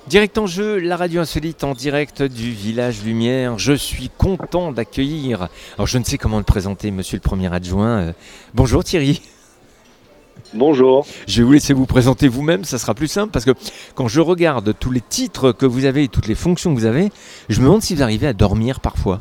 Direct en jeu, la radio insolite en direct du village Lumière. Je suis content d'accueillir, alors je ne sais comment le présenter, monsieur le premier adjoint. Bonjour Thierry. Bonjour. Je vais vous laisser vous présenter vous-même, ça sera plus simple parce que quand je regarde tous les titres que vous avez et toutes les fonctions que vous avez, je me demande si vous arrivez à dormir parfois.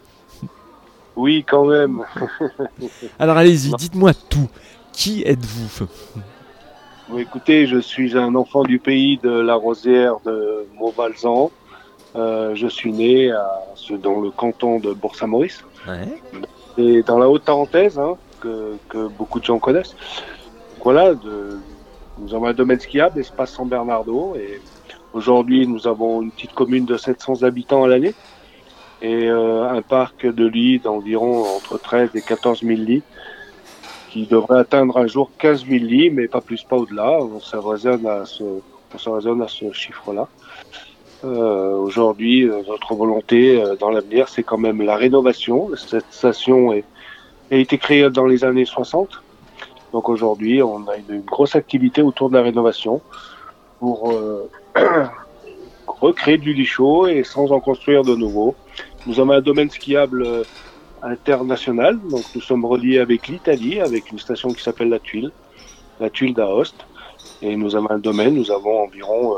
Oui, quand même. Alors allez-y, dites-moi tout. Qui êtes-vous ? Bon, écoutez, je suis un enfant du pays de la Rosière de Montvalzan. Je suis né dans le canton de Bourg-Saint-Maurice. Ouais. Et dans la Haute-Tarentaise, que beaucoup de gens connaissent. Voilà, nous avons un domaine skiable, l'espace San Bernardo. Et aujourd'hui, nous avons une petite commune de 700 habitants à l'année. Et un parc de lits d'environ entre 13 et 14 000 lits, qui devrait atteindre un jour 15 000 lits, mais pas plus, pas au-delà. On se raisonne à ce chiffre-là. Aujourd'hui, notre volonté dans l'avenir, c'est quand même la rénovation. Cette station a été créée dans les années 60. Donc aujourd'hui, on a une grosse activité autour de la rénovation pour recréer du lit chaud et sans en construire de nouveau. Nous avons un domaine skiable international, donc nous sommes reliés avec l'Italie, avec une station qui s'appelle la Tuile d'Aoste. Et nous avons un domaine, nous avons environ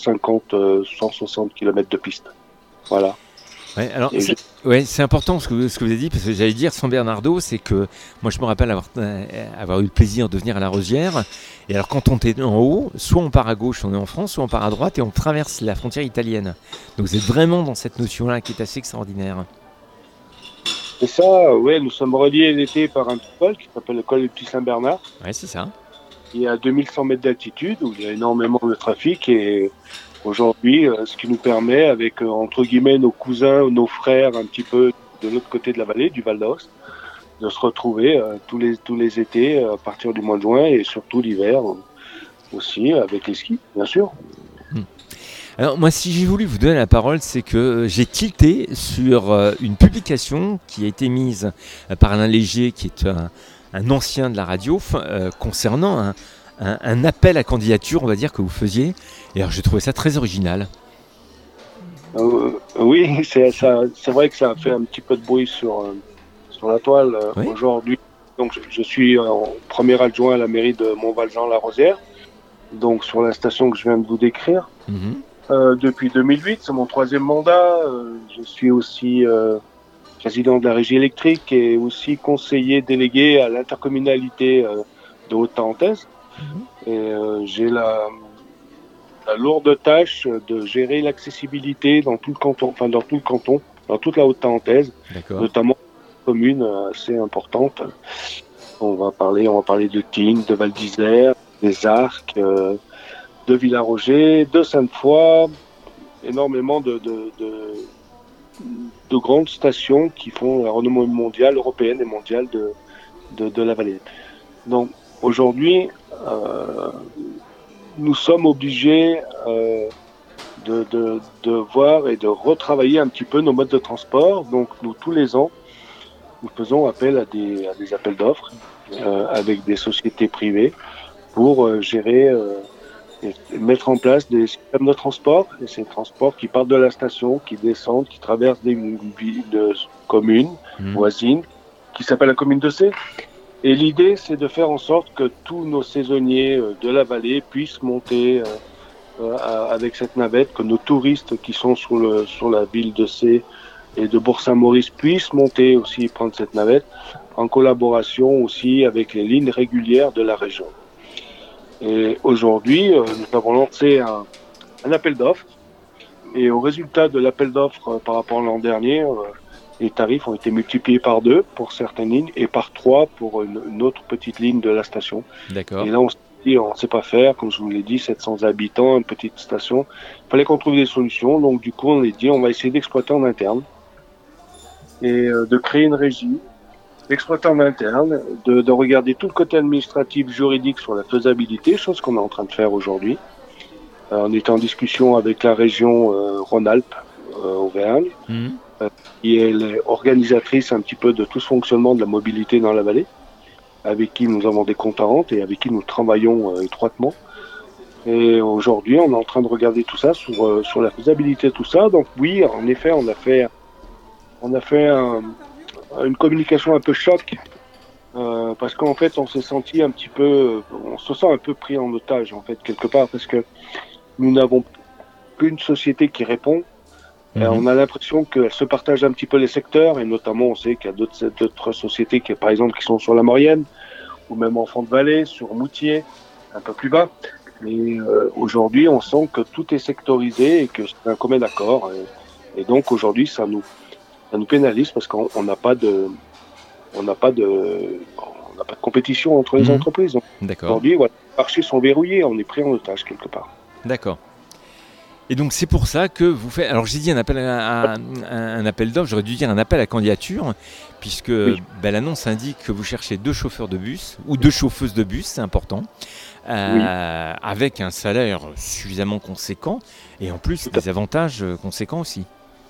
150-160 km de piste. Voilà. Ouais, alors c'est important ce que vous avez dit, parce que j'allais dire San Bernardo, c'est que moi je me rappelle avoir eu le plaisir de venir à la Rosière. Et alors quand on est en haut, soit on part à gauche, on est en France, soit on part à droite et on traverse la frontière italienne. Donc vous êtes vraiment dans cette notion-là qui est assez extraordinaire. C'est ça, oui, nous sommes reliés l'été par un petit col qui s'appelle le col du Petit Saint-Bernard. Oui, c'est ça. Il y a 2100 mètres d'altitude où il y a énormément de trafic et aujourd'hui, ce qui nous permet, avec entre guillemets nos cousins, nos frères un petit peu de l'autre côté de la vallée, du Val d'Aoste, de se retrouver tous les étés à partir du mois de juin et surtout l'hiver aussi avec les skis, bien sûr. Alors moi, si j'ai voulu vous donner la parole, c'est que j'ai tilté sur une publication qui a été mise par Alain Léger, qui est un ancien de la radio, concernant un appel à candidature, on va dire, que vous faisiez. Et alors j'ai trouvé ça très original. Oui, c'est vrai que ça a fait un petit peu de bruit sur la toile Oui. aujourd'hui. Donc je suis premier adjoint à la mairie de Montvalzan-la-Rosière, donc sur la station que je viens de vous décrire. Mm-hmm. Depuis 2008, c'est mon 3e mandat. Je suis aussi président de la régie électrique et aussi conseiller délégué à l'intercommunalité de Haute-Tarentaise. Mm-hmm. Et j'ai la lourde tâche de gérer l'accessibilité dans tout le canton, dans toute la Haute-Tarentaise, notamment une commune assez importante. On va parler de Tignes, de Val d'Isère, des Arcs, de Villaroger, de Sainte-Foy, énormément de grandes stations qui font la renommée mondiale, européenne et mondiale de la vallée. Donc aujourd'hui, nous sommes obligés de voir et de retravailler un petit peu nos modes de transport. Donc nous, tous les ans, nous faisons appel à des appels d'offres avec des sociétés privées pour gérer et mettre en place des systèmes de transport, et ces transports qui partent de la station, qui descendent, qui traversent des communes voisines, qui s'appelle la commune de C. Et l'idée, c'est de faire en sorte que tous nos saisonniers de la vallée puissent monter avec cette navette, que nos touristes qui sont sur la ville de C et de Bourg-Saint-Maurice puissent monter aussi et prendre cette navette, en collaboration aussi avec les lignes régulières de la région. Et aujourd'hui, nous avons lancé un appel d'offres. Et au résultat de l'appel d'offres par rapport à l'an dernier, les tarifs ont été multipliés par 2 pour certaines lignes et par 3 pour une autre petite ligne de la station. D'accord. Et là, on s'est dit, on ne sait pas faire, comme je vous l'ai dit, 700 habitants, une petite station. Il fallait qu'on trouve des solutions. Donc du coup, on a dit, on va essayer d'exploiter en interne et de créer une régie, d'exploiter en interne, de regarder tout le côté administratif, juridique sur la faisabilité, chose qu'on est en train de faire aujourd'hui. On est en discussion avec la région Rhône-Alpes, Auvergne, qui est l'organisatrice un petit peu de tout ce fonctionnement de la mobilité dans la vallée, avec qui nous avons des comptes à rente et avec qui nous travaillons étroitement Et aujourd'hui, on est en train de regarder tout ça sur la faisabilité de tout ça. Donc oui, en effet, on a fait une communication un peu choc parce qu'en fait, on s'est senti un petit peu, on se sent un peu pris en otage en fait quelque part parce que nous n'avons plus une société qui répond. On a l'impression qu'elle se partage un petit peu les secteurs et notamment on sait qu'il y a d'autres sociétés qui, par exemple, qui sont sur la Maurienne ou même en Fond de Vallée, sur Moutier, un peu plus bas. Mais aujourd'hui, on sent que tout est sectorisé et que c'est un commun accord. Et donc aujourd'hui, ça nous pénalise parce qu'on n'a pas de compétition entre les entreprises. Donc, D'accord. aujourd'hui, voilà, les marchés sont verrouillés, on est pris en otage quelque part. D'accord. Et donc c'est pour ça que vous faites. Alors j'ai dit un appel un appel d'offres, j'aurais dû dire un appel à candidature, puisque Oui. l'annonce indique que vous cherchez 2 chauffeurs de bus ou 2 chauffeuses de bus, c'est important, Oui. avec un salaire suffisamment conséquent et en plus des avantages conséquents aussi.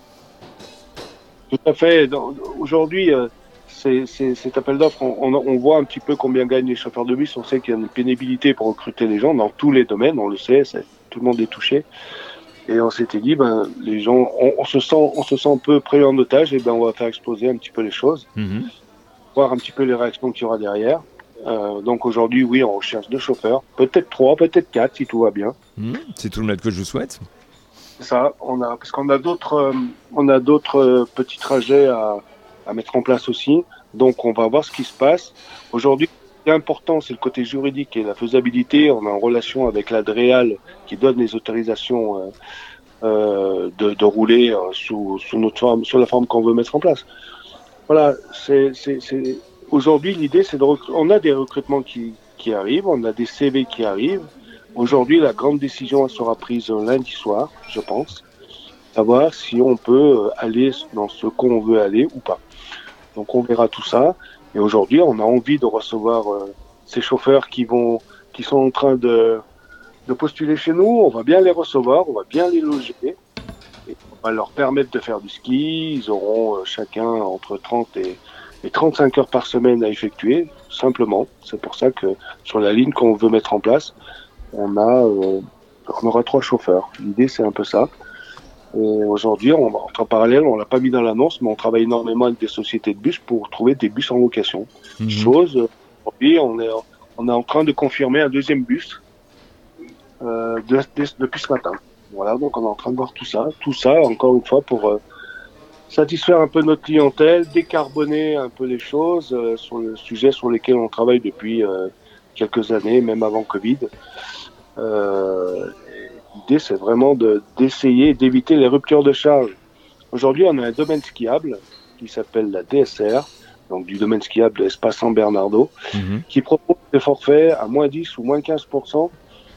Tout à fait. Aujourd'hui, cet appel d'offres, on voit un petit peu combien gagnent les chauffeurs de bus. On sait qu'il y a une pénibilité pour recruter les gens dans tous les domaines, on le sait, tout le monde est touché. Et on s'était dit, les gens, on se sent un peu pris en otage, et on va faire exploser un petit peu les choses, voir un petit peu les réactions qu'il y aura derrière. Donc aujourd'hui, oui, on recherche 2 chauffeurs, peut-être 3, peut-être 4 si tout va bien. C'est tout le mal que je vous souhaite. Ça, parce qu'on a d'autres petits trajets à mettre en place aussi. Donc on va voir ce qui se passe. Aujourd'hui, ce qui est important, c'est le côté juridique et la faisabilité. On est en relation avec la DREAL qui donne les autorisations de rouler sous notre forme, sur la forme qu'on veut mettre en place. Voilà, aujourd'hui l'idée c'est on a des recrutements qui arrivent, on a des CV qui arrivent. Aujourd'hui, la grande décision elle sera prise lundi soir, je pense, savoir si on peut aller dans ce qu'on veut aller ou pas. Donc on verra tout ça. Et aujourd'hui, on a envie de recevoir ces chauffeurs qui sont en train de postuler chez nous. On va bien les recevoir, on va bien les loger. Et on va leur permettre de faire du ski. Ils auront chacun entre 30 et 35 heures par semaine à effectuer, simplement. C'est pour ça que sur la ligne qu'on veut mettre en place, on aura 3 chauffeurs. L'idée, c'est un peu ça. Et aujourd'hui, en parallèle, on l'a pas mis dans l'annonce, mais on travaille énormément avec des sociétés de bus pour trouver des bus en location. Aujourd'hui, on est en train de confirmer un 2e bus depuis ce matin. Voilà, donc on est en train de voir tout ça. Tout ça, encore une fois, pour satisfaire un peu notre clientèle, décarboner un peu les choses sur le sujet sur lesquels on travaille depuis quelques années, même avant Covid. L'idée, c'est vraiment d'essayer d'éviter les ruptures de charge. Aujourd'hui, on a un domaine skiable qui s'appelle la DSR, donc du domaine skiable de Espace San Bernardo, qui propose des forfaits à moins 10 ou moins 15%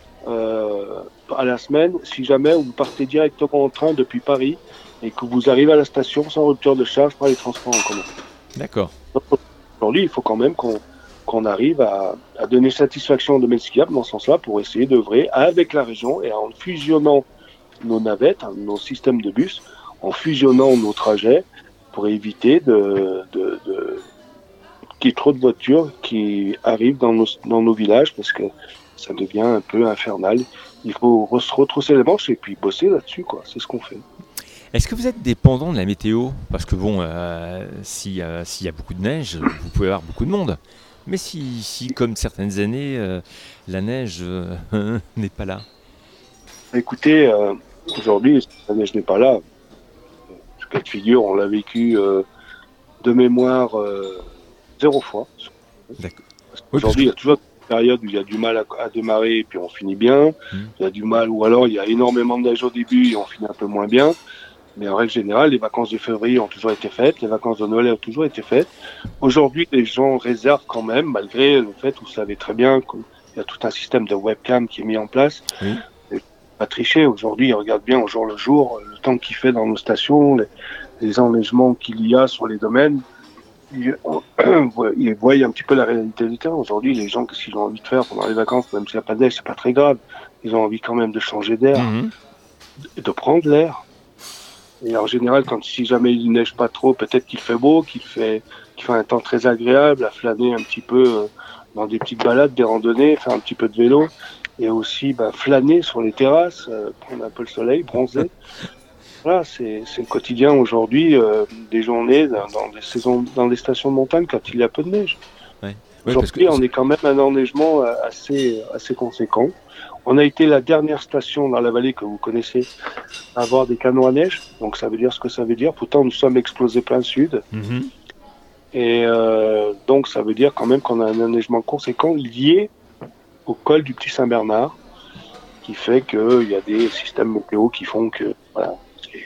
à la semaine, si jamais vous partez directement en train depuis Paris et que vous arrivez à la station sans rupture de charge par les transports en commun. D'accord. Aujourd'hui, il faut quand même qu'on arrive à donner satisfaction au domaine skiable dans ce sens-là pour essayer d'œuvrer avec la région et en fusionnant nos navettes, nos systèmes de bus, en fusionnant nos trajets pour éviter qu'il y ait trop de voitures qui arrivent dans nos villages parce que ça devient un peu infernal. Il faut se retrousser les manches et puis bosser là-dessus, quoi. C'est ce qu'on fait. Est-ce que vous êtes dépendant de la météo? Parce que bon, s'il y a beaucoup de neige, vous pouvez avoir beaucoup de monde. Mais si comme certaines années, la neige n'est pas là. Écoutez, aujourd'hui, la neige n'est pas là. Ce cas de figure, on l'a vécu de mémoire 0 fois. D'accord. Aujourd'hui, il y a toujours une période où il y a du mal à démarrer et puis on finit bien. Il y a du mal, ou alors il y a énormément de neige au début et on finit un peu moins bien. Mais en règle générale, les vacances de février ont toujours été faites, les vacances de Noël ont toujours été faites. Aujourd'hui, les gens réservent quand même, malgré le fait, vous savez très bien qu'il y a tout un système de webcam qui est mis en place. Oui. Pas tricher. Aujourd'hui, ils regardent bien au jour le jour le temps qu'il fait dans nos stations, les enneigements qu'il y a sur les domaines. Ils voient un petit peu la réalité du terrain. Aujourd'hui, les gens, qu'est-ce qu'ils ont envie de faire pendant les vacances, même s'il n'y a pas de neige, c'est pas très grave. Ils ont envie quand même de changer d'air, de prendre l'air. Et en général, si jamais il neige pas trop, peut-être qu'il fait beau, qu'il fait un temps très agréable à flâner un petit peu dans des petites balades, des randonnées, faire un petit peu de vélo. et aussi flâner sur les terrasses, prendre un peu le soleil, bronzer. Voilà, c'est le quotidien aujourd'hui des journées dans des stations de montagne quand il y a peu de neige. Ouais. Ouais, parce que Aujourd'hui, on est quand même à un enneigement assez conséquent. On a été la dernière station dans la vallée que vous connaissez à avoir des canons à neige. Donc ça veut dire ce que ça veut dire. Pourtant, nous sommes explosés plein sud. Mhm. Et donc ça veut dire quand même qu'on a un enneigement conséquent lié au col du Petit Saint-Bernard, qui fait qu'il y a des systèmes météo qui font que voilà,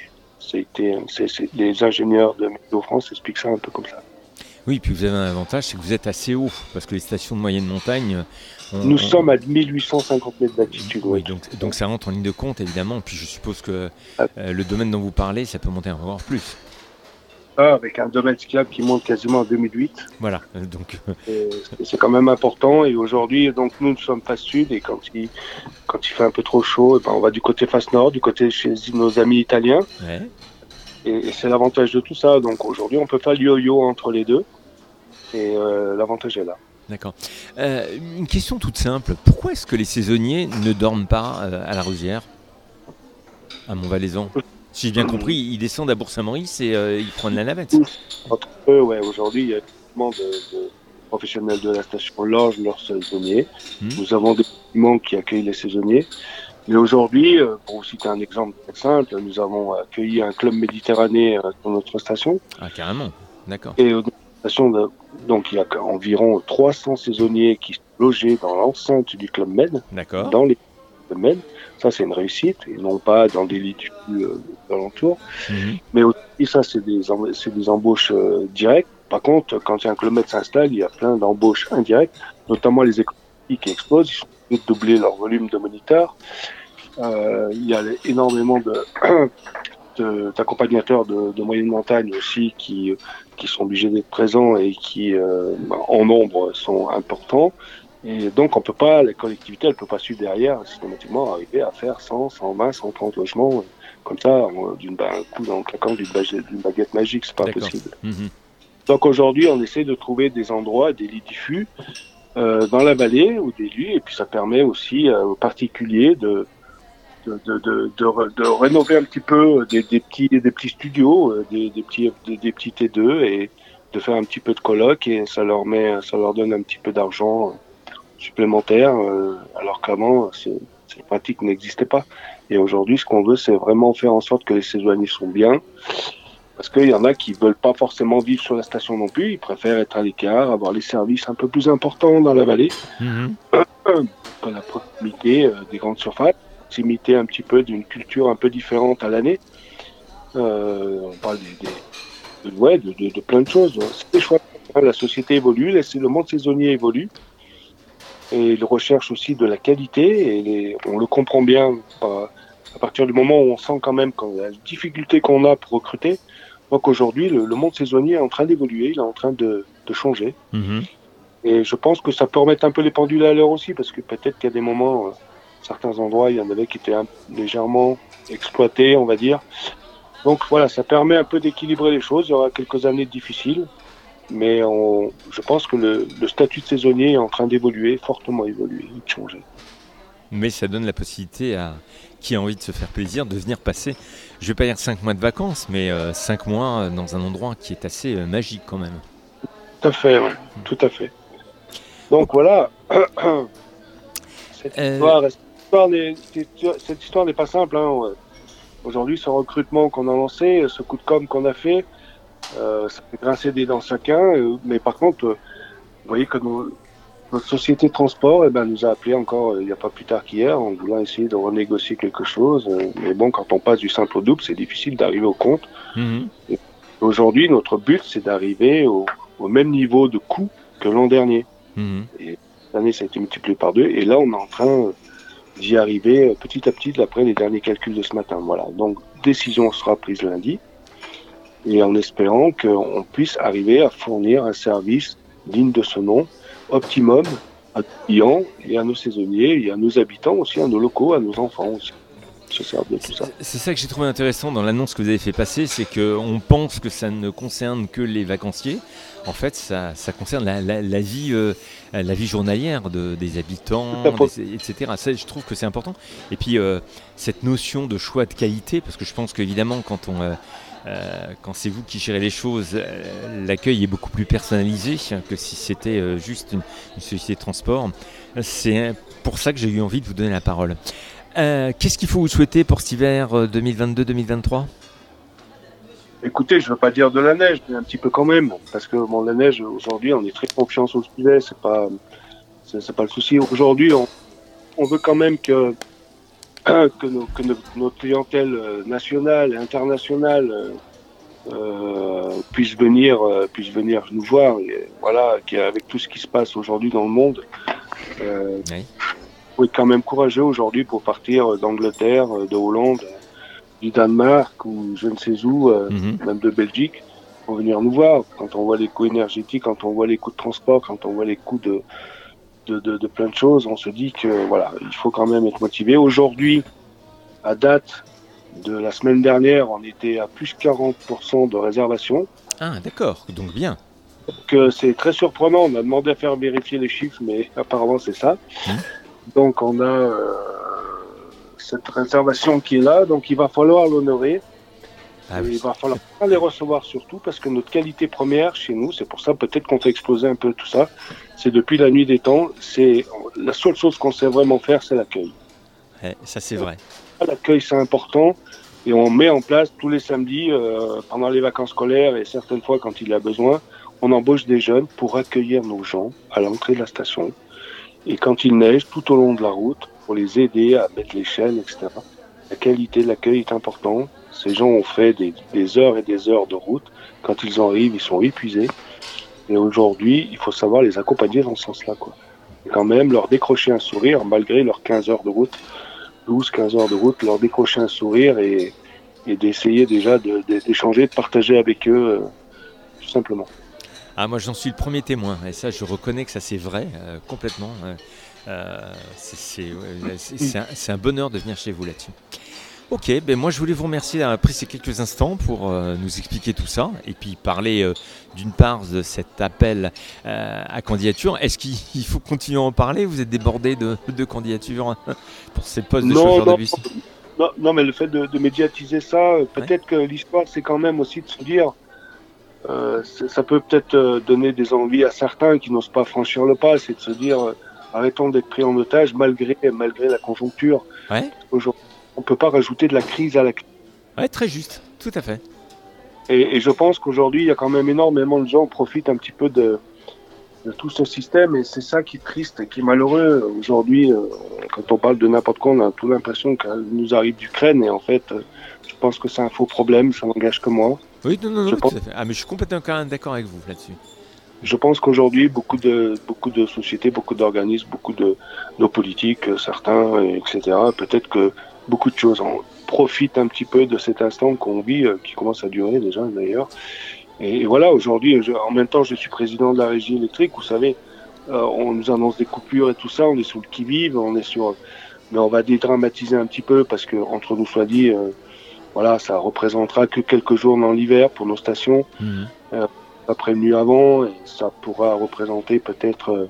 les ingénieurs de Météo France expliquent ça un peu comme ça. Oui, puis vous avez un avantage, c'est que vous êtes assez haut, parce que les stations de moyenne montagne... Nous sommes à 1850 mètres d'altitude. Oui, donc ça rentre en ligne de compte, évidemment. Puis je suppose que le domaine dont vous parlez, ça peut monter encore plus. Avec un domaine skiable qui monte quasiment à 2008. Voilà, donc... c'est quand même important. Et aujourd'hui, donc nous sommes face sud, et quand il fait un peu trop chaud, on va du côté face nord, du côté chez nos amis italiens. Ouais. Et c'est l'avantage de tout ça. Donc aujourd'hui, on peut faire le yo-yo entre les deux. Et l'avantage est là. D'accord. Une question toute simple. Pourquoi est-ce que les saisonniers ne dorment pas à la Rosière, à Montvalaisan ? Si j'ai bien compris, ils descendent à Bourg-Saint-Maurice et ils prennent la navette. Entre eux, aujourd'hui, il y a énormément de professionnels de la station logent leurs saisonniers. Nous avons des bâtiments qui accueillent les saisonniers. Mais aujourd'hui, pour vous citer un exemple très simple, nous avons accueilli un club méditerranéen sur notre station. Ah, carrément. D'accord. Et donc il y a environ 300 saisonniers qui sont logés dans l'enceinte du Club Med. D'accord. Dans les Club Med. Ça, c'est une réussite, et non pas dans des lits d'alentour. Mais aussi, ça, c'est des embauches directes. Par contre, quand un Club Med s'installe, il y a plein d'embauches indirectes, notamment les écoles qui explosent. Ils sont obligés de doubler leur volume de moniteurs. Il y a énormément d'accompagnateurs de moyenne montagne aussi qui sont obligés d'être présents et qui, en nombre, sont importants. Et donc, la collectivité, elle peut pas suivre derrière, systématiquement, arriver à faire 100, 120, 130 logements, comme ça, un coup dans le claquant d'une baguette magique, c'est pas possible. Donc aujourd'hui, on essaie de trouver des endroits, des lits diffus, dans la vallée, ou des lits, et puis ça permet aussi aux particuliers de rénover un petit peu des petits studios, des petits T2, et de faire un petit peu de coloc, et ça leur donne un petit peu d'argent supplémentaire, alors qu'avant cette pratique n'existait pas. Et aujourd'hui, ce qu'on veut, c'est vraiment faire en sorte que les saisonniers sont bien, parce qu'il y en a qui veulent pas forcément vivre sur la station non plus, ils préfèrent être à l'écart, avoir les services un peu plus importants dans la vallée, comme la proximité des grandes surfaces, proximité un petit peu d'une culture un peu différente à l'année. On parle de plein de choses. C'est des choix. La société évolue, le monde saisonnier évolue, et il recherche aussi de la qualité, et on le comprend bien à partir du moment où on sent quand même la difficulté qu'on a pour recruter. Donc aujourd'hui, le monde saisonnier est en train d'évoluer, il est en train de changer. Et je pense que ça peut remettre un peu les pendules à l'heure aussi, parce que peut-être qu'il y a des moments, certains endroits, il y en avait qui étaient légèrement exploités, on va dire. Donc voilà, ça permet un peu d'équilibrer les choses. Il y aura quelques années difficiles, mais je pense que le statut de saisonnier est en train d'évoluer, fortement évoluer, de changer. Mais ça donne la possibilité à qui a envie de se faire plaisir de venir passer, je vais pas dire 5 mois de vacances, mais 5 mois dans un endroit qui est assez magique quand même. Tout à fait, oui. Tout à fait. Donc voilà, cette histoire n'est pas simple. Aujourd'hui, ce recrutement qu'on a lancé, ce coup de com' qu'on a fait, ça fait grincer des dents chacun. Mais par contre, vous voyez que notre société de transport nous a appelé encore il n'y a pas plus tard qu'hier en voulant essayer de renégocier quelque chose. Mais bon, quand on passe du simple au double, c'est difficile d'arriver au compte. Et aujourd'hui, notre but, c'est d'arriver au même niveau de coût que l'an dernier. Et cette année, ça a été multiplié par 2. Et là, on est en train d'y arriver petit à petit d'après les derniers calculs de ce matin. Voilà. Donc, décision sera prise lundi. Et en espérant qu'on puisse arriver à fournir un service digne de ce nom, optimum, à nos clients et à nos saisonniers, et à nos habitants aussi, à nos locaux, à nos enfants aussi. se servent de tout ça. C'est ça que j'ai trouvé intéressant dans l'annonce que vous avez fait passer, c'est qu'on pense que ça ne concerne que les vacanciers. En fait, ça concerne la vie journalière des habitants, etc. Ça, je trouve que c'est important. Et puis, cette notion de choix de qualité, parce que je pense qu'évidemment, quand c'est vous qui gérez les choses, l'accueil est beaucoup plus personnalisé que si c'était juste une société de transport. C'est pour ça que j'ai eu envie de vous donner la parole. Qu'est-ce qu'il faut vous souhaiter pour cet hiver 2022-2023 ? Écoutez, je ne veux pas dire de la neige, mais un petit peu quand même, parce que la neige, aujourd'hui, on est très confiant au sujet, c'est pas le souci. Aujourd'hui, on veut quand même que notre clientèle nationale et internationale puisse venir nous voir. Et voilà, avec tout ce qui se passe aujourd'hui dans le monde, oui. Il faut être quand même courageux aujourd'hui pour partir d'Angleterre, de Hollande, du Danemark ou je ne sais où, même de Belgique, pour venir nous voir. Quand on voit les coûts énergétiques, quand on voit les coûts de transport, quand on voit les coûts de plein de choses, on se dit que voilà, il faut quand même être motivé. Aujourd'hui, à date de la semaine dernière, on était à plus 40% de réservation. Ah, d'accord, donc bien. Donc c'est très surprenant, on a demandé à faire vérifier les chiffres, mais apparemment c'est ça. Donc on a cette réservation qui est là, donc il va falloir l'honorer. Oui. Il va falloir pas les recevoir surtout parce que notre qualité première chez nous, c'est pour ça peut-être qu'on fait exploser un peu tout ça, c'est depuis la nuit des temps, c'est la seule chose qu'on sait vraiment faire, c'est l'accueil. Ouais, ça c'est vrai. L'accueil c'est important et on met en place tous les samedis pendant les vacances scolaires et certaines fois quand il y a besoin, on embauche des jeunes pour accueillir nos gens à l'entrée de la station. Et quand il neige, tout au long de la route, pour les aider à mettre les chaînes, etc. La qualité de l'accueil est importante. Ces gens ont fait des heures et des heures de route. Quand ils en arrivent, ils sont épuisés. Et aujourd'hui, il faut savoir les accompagner dans ce sens-là, quoi. Et quand même, leur décrocher un sourire, malgré leurs 15 heures de route, 12-15 heures de route, leur décrocher un sourire et d'essayer déjà d'échanger, de partager avec eux, tout simplement. Ah, moi, j'en suis le premier témoin. Et ça, je reconnais que ça, c'est vrai, complètement. C'est un bonheur de venir chez vous là-dessus. Ok, moi, je voulais vous remercier d'avoir pris ces quelques instants pour nous expliquer tout ça. Et puis parler d'une part de cet appel à candidature. Est-ce qu'il faut continuer à en parler ? Vous êtes débordé de candidatures pour ces postes de chauffeur de bus ? Non, mais le fait de médiatiser ça, peut-être que l'histoire, c'est quand même aussi de se dire... ça peut peut-être donner des envies à certains qui n'osent pas franchir le pas, c'est de se dire arrêtons d'être pris en otage malgré la conjoncture. Ouais. Aujourd'hui, on ne peut pas rajouter de la crise à la crise. Ouais, très juste, tout à fait. Et je pense qu'aujourd'hui, il y a quand même énormément de gens qui profitent un petit peu de tout ce système et c'est ça qui est triste et qui est malheureux. Aujourd'hui, quand on parle de n'importe quoi, on a tout l'impression qu'elle nous arrive d'Ukraine et en fait, je pense que c'est un faux problème, ça n'engage que moi. Oui, non, tout à fait. Ah, mais je suis complètement d'accord avec vous là-dessus. Je pense qu'aujourd'hui, beaucoup de sociétés, beaucoup d'organismes, beaucoup de nos politiques, certains, etc., peut-être que beaucoup de choses en profitent un petit peu de cet instant qu'on vit, qui commence à durer déjà d'ailleurs. Et voilà, aujourd'hui, en même temps, je suis président de la régie électrique, vous savez, on nous annonce des coupures et tout ça, on est sous le qui-vive, mais on va dédramatiser un petit peu parce que, entre nous soit dit, voilà, ça représentera que quelques jours dans l'hiver pour nos stations. Pas prévenu avant et ça pourra représenter peut-être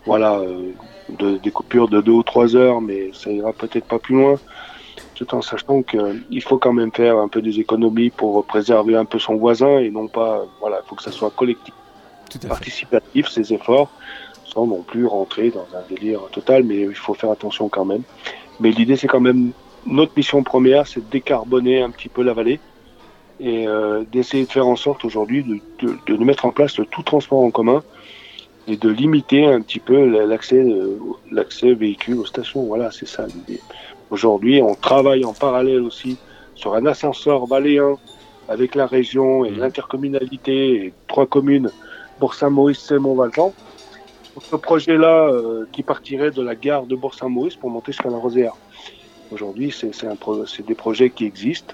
des coupures de 2 ou 3 heures, mais ça ira peut-être pas plus loin, tout en sachant qu'il faut quand même faire un peu des économies pour préserver un peu son voisin et non pas, il faut que ça soit collectif, participatif, ces efforts, sans non plus rentrer dans un délire total, mais il faut faire attention quand même. Mais l'idée, c'est quand même, notre mission première, c'est de décarboner un petit peu la vallée et d'essayer de faire en sorte aujourd'hui de mettre en place le tout transport en commun et de limiter un petit peu l'accès véhicule aux stations. Voilà, c'est ça l'idée. Aujourd'hui, on travaille en parallèle aussi sur un ascenseur valléen avec la région et l'intercommunalité et 3 communes, Bourg-Saint-Maurice et Mont-Valjean. Ce projet-là qui partirait de la gare de Bourg-Saint-Maurice pour monter jusqu'à la Rosière. Aujourd'hui, c'est des projets qui existent,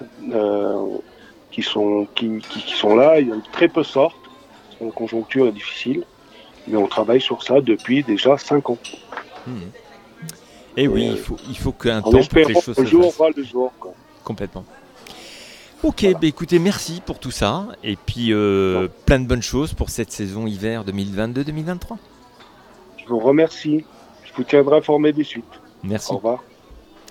qui sont là. Il y en a très peu sortent. La conjoncture est difficile, mais on travaille sur ça depuis déjà 5 ans. Et oui, il faut qu'un temps En pour que espérant les choses que se le jour fassent. aura le jour, quoi. Complètement. Ok, bah écoutez, merci pour tout ça. Et puis, plein de bonnes choses pour cette saison hiver 2022-2023. Je vous remercie. Je vous tiendrai informé des suites. Merci. Au revoir.